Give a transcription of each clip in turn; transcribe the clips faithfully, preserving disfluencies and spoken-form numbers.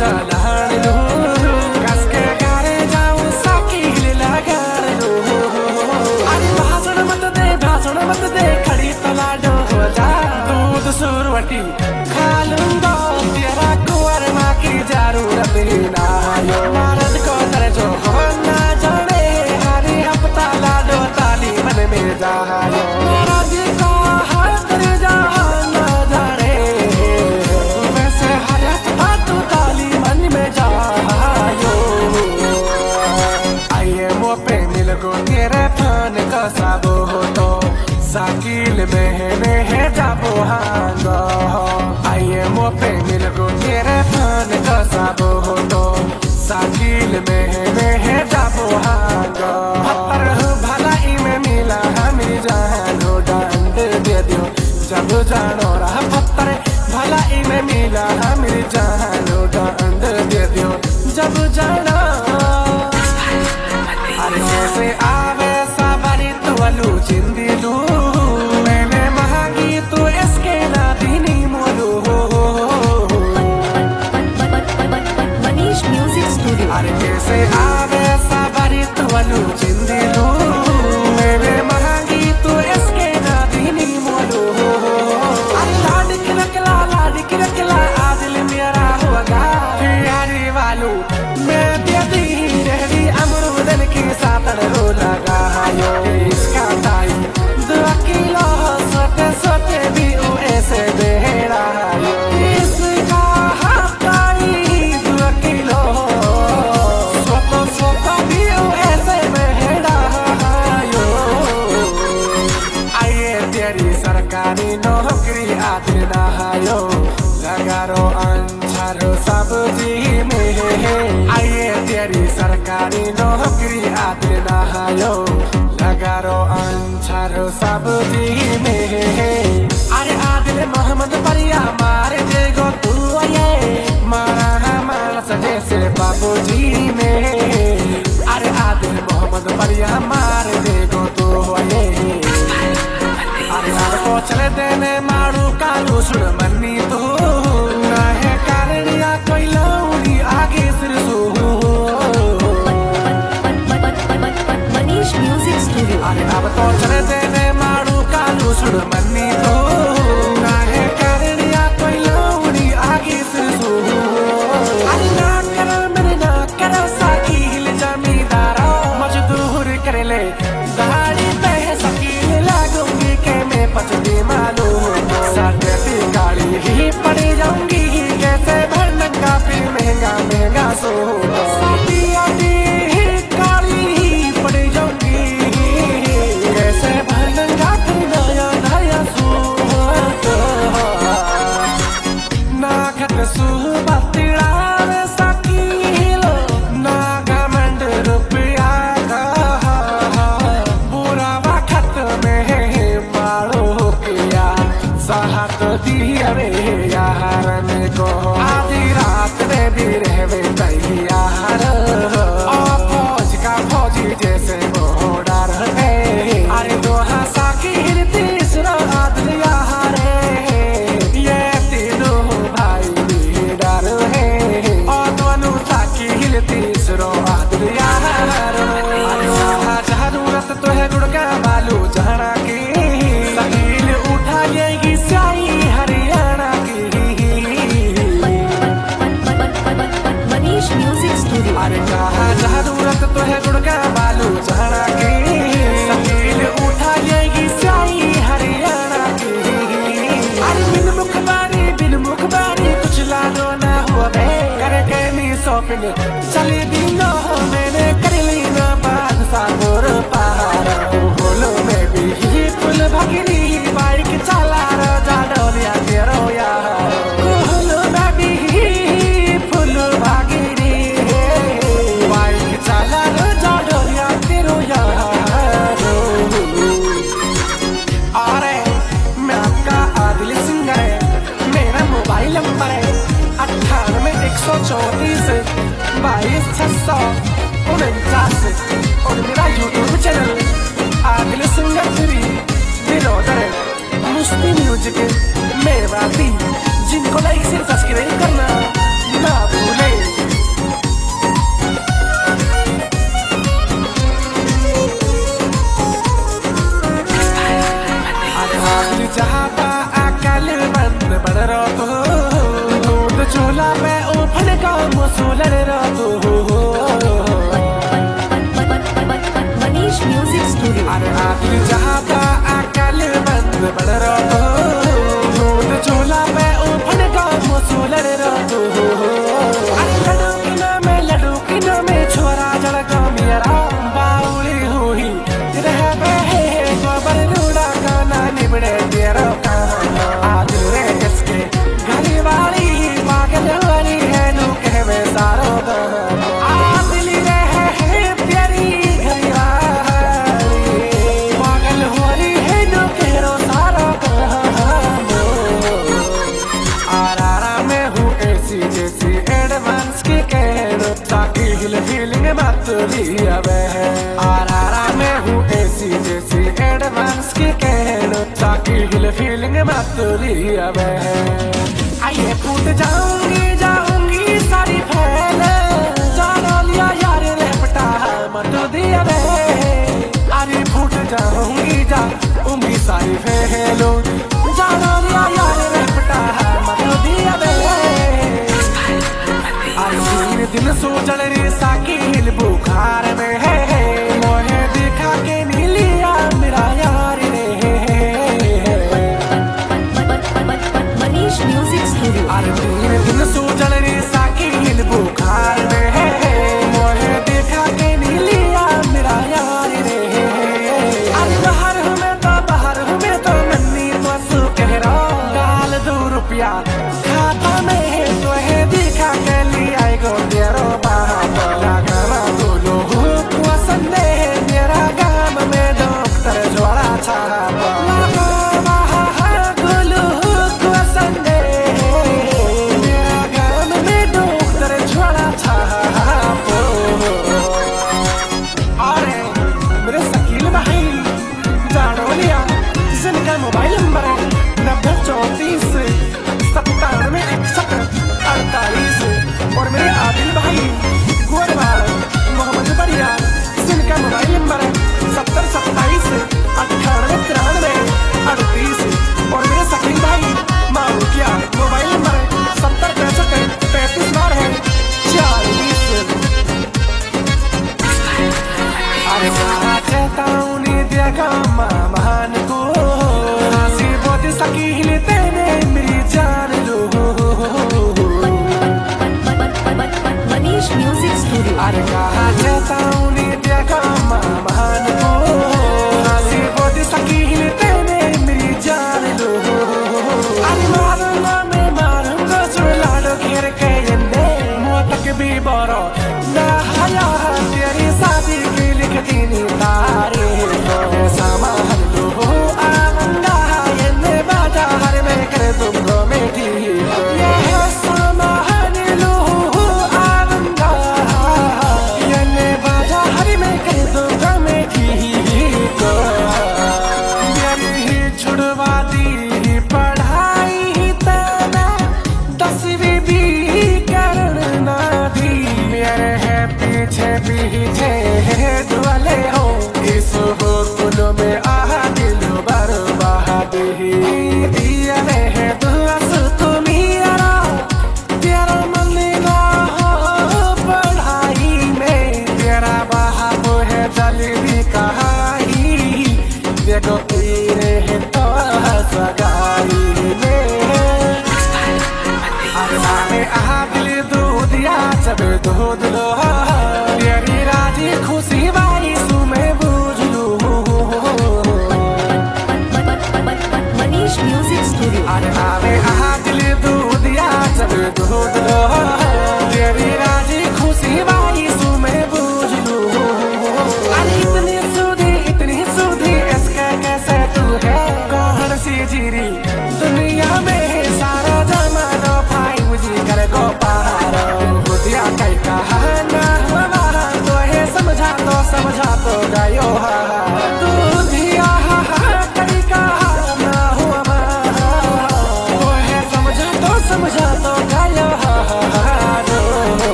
जलान लू कस के गारे जाऊं साकिल लगान लू। अरे भाषण मत दे भाषण मत दे खड़ी तलाडो हो जा दूध सुरवटी खा लूंगा तेरा कुंवर माँ की जरूरत ही ना आयो। मर्द को तरजो हो ना जाने हरी हफ्ता लाडो ताली मन में जायो। मेरा जी को हर तरजा ना जाने वैसे हर हफ्ता तू ताली मन में जायो। आइए मो पे मिल गो तेरे फान का साबो हो तो साकिल बहने है जाबो हांगो। आइए मो पे मिल गो तेरे फान का साबो हो तो साकिल बहने है जाबो हांगो। पर भलाई में मिला हमें जानो डांड दे दियो जब जानो रहा पत्थर भलाई में मिला हमें जानो डांड दे दियो जब जानो। अरे जैसे आवे सावरी तो अलू चिंदी लू मैंने महागी तो इसके ना दीनी मोलू। Manish music studio. अरे जैसे आवे सावरी तो अलू चिंदी लू मैंने महागी तो इसके ना दीनी मोलू। अरे लाड की रखला लाड की रखला आदिल मेरा होगा यारी वालू मैं दे दी रहरी अमरूदन की सातन रो लगा यो। इसका ताई दो किलो सोते सोते भी वो ऐसे बेहरा यो। इसका ताई दो किलो सोतो सोतो भी वो ऐसे बेहरा यो। आइए तेरी सरकारी नौकरी आदिल ना आयो लगा रो अंछारो सब्जी में। आइए तेरी सरकारी नौकरी आदिल ना आयो लगा रो अंछारो सब्जी में। अरे आदिल मोहम्मद परिया मार देगो तू आये मारा हमारा जैसे बाबूजी में। अरे आदिल मोहम्मद परिया मार देगो तू आये। अरे यार को चले देने मारू कालू सुन मन्नी तू ना है कारणिया कोई लौड़ी आगे सिर सू। Manish music studio. अरे अब तो चले देने मारू कालू सुन मन्नी तू ना है कारणिया कोई लौड़ी आगे सिर सू। अरे ना करो मेरे ना करो साकिल जमींदारा मजदूर कर ले दाढ़ी पे साकिल लागूंगी के मैं पचदी मालू साढ़े भी गाड़ी ही पड़ी जाऊंगी कैसे भरना का फिर महंगा महंगा सो साथी आती गाड़ी ही पड़ी जाऊंगी कैसे भरना का फिर नया नया सो ना खत सू बतिड़ा साकिल ना घमंड रुपया का बुरा वक्त में मारो किया साहत दिया वे यार में को आधी रात में भी रहवे तैयार और फौज का फौजी जैसे मोड़ा रहे। अरे दोहा साकिल तीसरा आदिल यार ये तीनों भाई लीडर है और दोनों साकिल तीसरा आदिल यार। जरूरत तो है गुड़का बालू जहरा की साकिल उठाएगी स्याही हरियाणा की। Manish music studio. अरे कहा जरूरत तो है गुड़का बालू जहरा की साकिल उठाएगी स्याही हरियाणा की। अरे बिन मुखबारी बिन मुखबारी कुछ लानो ना हो करके नी शॉपिंग चली दिनो मैंने कर ली ना बादशाह गोर पहाड़ होलो में भी फुल भगरी बाइक चला राजा डोलिया तेरो यार होलो में भी फुल भगरी बाइक चला राजा डोलिया तेरो यार। अरे मैं आपका आदिल सिंगर है मेरा मोबाइल नंबर है अट्ठानवे एक सौ चौतीस बाईस छह सौ उनचास और मेरा YouTube channel Adil singer three विनोदर मुस्ती म्यूजिक मेवाती जिनको लाइक से सब्सक्राइब करना ना भूले। उफन का मुसुलर रातो हो मनीष म्यूजिक स्टूडियो। अरे आखिर जहाता अकल बंद बड़ रातो रोड चोला में उफन का मुसुलर रातो अरे लड़ू की ना में लड़ू की ना में छोरा जड़का मेरा बाउली हुई रह बहे गोबर रूड़ा का ना निबड़े तेरा फीलिंग मत लिया वह आरा में हूँ ऐसी जैसी एडवांस की कहनो ताकि हिल फीलिंग मत लिया वह आइए फूट जाऊंगी जाऊंगी सारी फैल जानो लिया यार लपटा मत दिया वह अरे फूट जाऊंगी जाऊंगी सारी फैलो जानो लिया यार लपटा मत दिया वह तीन दिन सोचल रे साकी हिल बुखार में है मोहे देखा के नहीं लिया मेरा यार रे मनीष म्यूजिक स्टूडियो। अरे तीन दिन सोचल रे साकी हिल बुखार में है मोहे देखा के नहीं लिया मेरा यार रे अरे बाहर हूँ मैं तो बाहर हूँ मैं तो मन्नी तो कह रहा डाल दो रुपया खाता में है तो है देखा के लिया गो तेरो बाबा गामा बोलो हुआ संदे मेरा गाम में डॉक्टर जोड़ा छापा बोलो हुआ संदे मेरा गाम में डॉक्टर जोड़ा छापो अरे मेरे शकील भाई जानो लिया जिनका मोबाइल नंबर है नब्बे चौंतीस सत्तानवे इकसठ अड़तालीस और मेरे आदिल भाई गोरवाल मोहम्मद बढ़िया जिनका मोबाइल नंबर है सत्तर सत्ताईस अट्ठानवे तिरानवे अड़तीस और मेरे शकील भाई मारूकिया मोबाइल नंबर है सत्तर पैंसठ पैंतीस बार है चालीस अरे कहा चाहता हूँ देखा महान को हंसी बहुत शकील तेने मेरी जान लो मनीष म्यूजिक स्टूडियो। अरे कहा चाहता हूँ देखा महान को हंसी बहुत शकील तेने मेरी जान लो अरे मारूंगा मैं मारूंगा जो लाडो घेर के जन्ने मोतक भी बरो ना हया तेरी शादी की लिखती नी तारे सामान लो आनंदा ये बाजा हर में कर तुमको मेठी ये है सामान लो आनंदा ये बाजा हर में कर तुमको मेठी को मेरी ही छुड़वा दी पढ़ाई तना दसवीं भी करना दी मेरे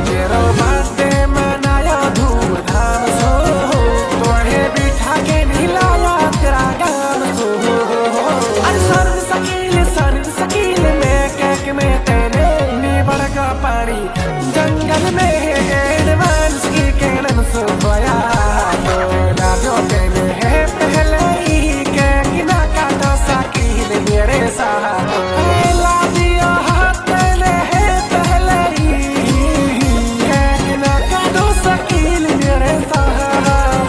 तेरो बर्थडे मनाया धूमधाम सो, तोहे बिठा के नीलाया तेरा गाम सो। अरे सर्द सकील सर्द सकील में कैक में तेने निबड़ का पानी जंगल में एडवांस की कैनन सो गया। तो लाजो तेने है पहले ही कैक ना काटो सकील मेरे साथ। ला दिया हाथ तेने है पहले ही कैक ना काटो सकील मेरे साथ।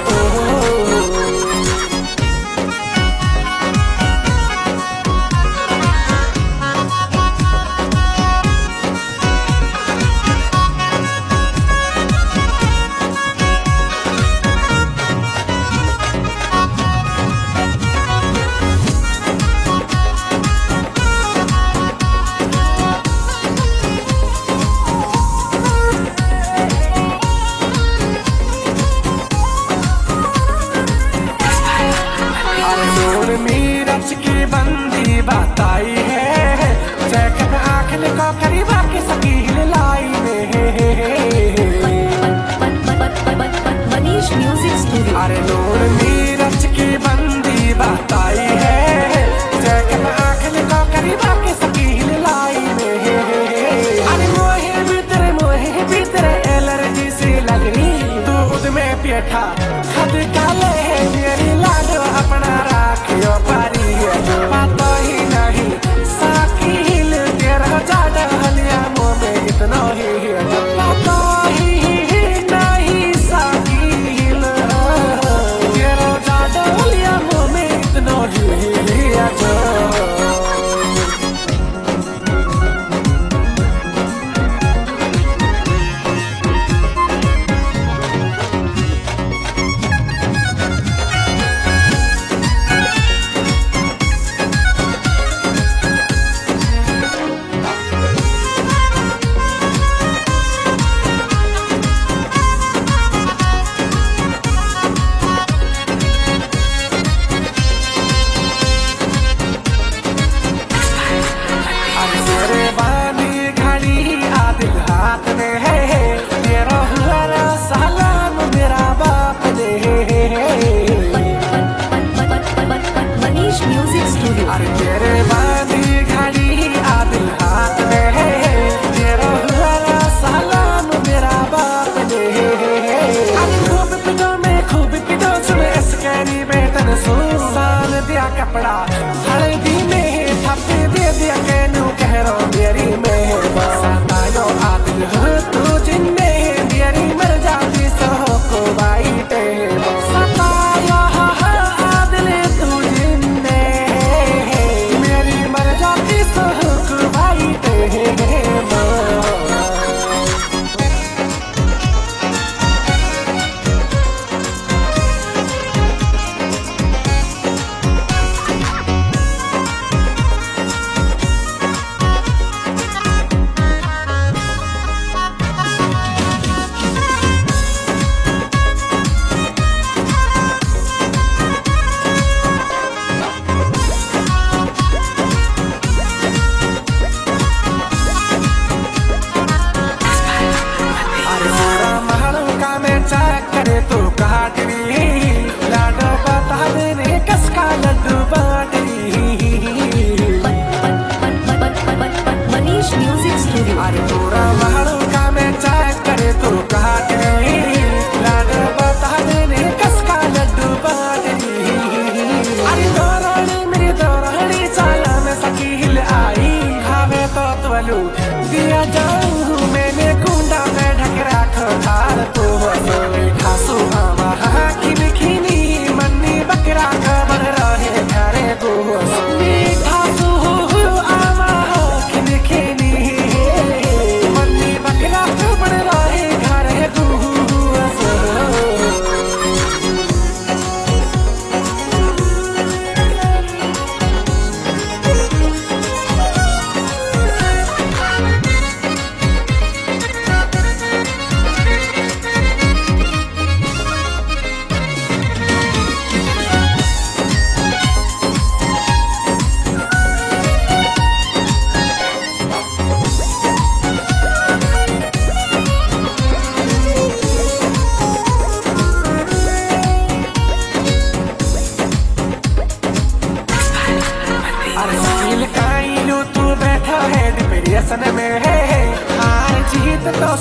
मीरच की बंदी बात आई है, जैकट आँख को करीबा के सकील लाई मनीष म्यूजिक स्टूडियो। अरे नूर मीरच की बंदी बात आई है, जैकट आँख को करीबा के सकील लाई अरे मोहे भीतर मोहे भीतर एलर्जी सी लग रही, दूध में पेठा खद काले है मेरी लाडो अपना राखियो पारी है। पता ही नहीं साकिल तेरा ज्यादा हलिया मुँह में इतना ही है। पता ही नहीं साकिल तेरा ज्यादा हलिया मुँह में इतना ही है जो।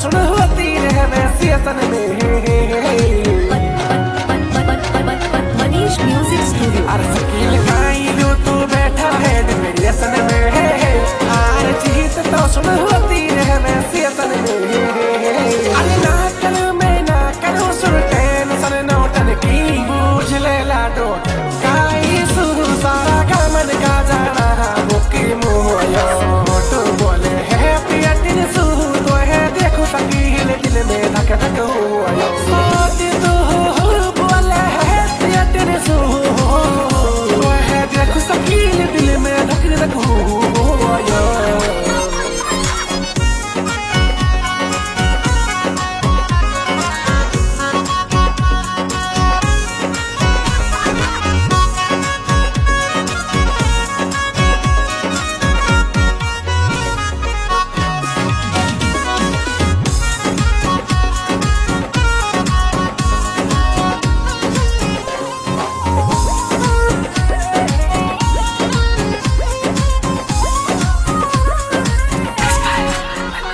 सुन होती रहे मैं सीजन में मनीष म्यूजिक स्टूडियो अर शकील काई लो तू बैठा है डिप्रेशन में हार जीत तो सुन होती रहे मैं सीजन में अरे ना करूं मैं ना करूं सुन टेंशन नौटन की बूझ ले लाडो काई सुरु सारा का मन का जाना मुक्की मोयो तो बोले है पिया दिन सु तो है देखो शकील दिल में धक धक हुआ